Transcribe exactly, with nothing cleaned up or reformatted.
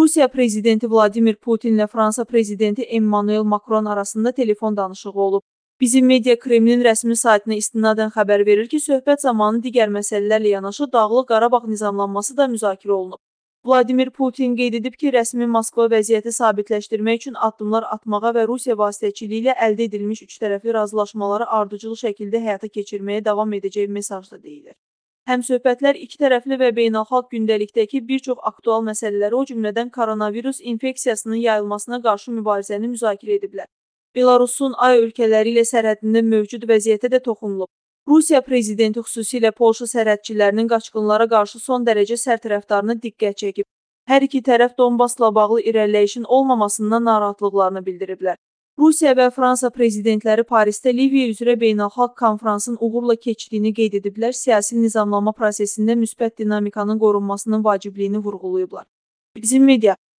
Rusiya prezidenti Vladimir Putinlə Fransa prezidenti Emmanuel Macron arasında telefon danışığı olub. Bizim media Kremlin rəsmi saytına istinadən xəbər verir ki, söhbət zamanı digər məsələlərlə yanaşı Dağlıq Qarabağ nizamlanması da müzakirə olunub. Vladimir Putin qeyd edib ki, rəsmi Moskva vəziyyəti sabitləşdirmək üçün addımlar atmağa və Rusiya vasitəçiliyi ilə əldə edilmiş üçtərəfli razılaşmaları ardıcıl şəkildə həyata keçirməyə davam edəcək mesajda deyilir. Həmsöhbətlər iki tərəfli və beynəlxalq gündəlikdəki bir çox aktual məsələləri, o cümlədən koronavirus infeksiyasının yayılmasına qarşı mübarizəni müzakirə ediblər. Belarusun A ölkələri ilə sərhədində mövcud vəziyyətə də toxunulub. Rusiya prezidenti xüsusilə Polşa sərhədçilərinin qaçqınlara qarşı son dərəcə sərt rəftarına diqqət çəkib. Hər iki tərəf Donbasla bağlı irəliləyişin olmamasından narahatlıqlarını bildiriblər. Rusiya və Fransa prezidentləri Parisdə Liviya üzrə beynəlxalq konfransın uğurla keçdiyini qeyd ediblər, siyasi nizamlanma prosesində müsbət dinamikanın qorunmasının vacibliyini vurğulayıblar. Bizim media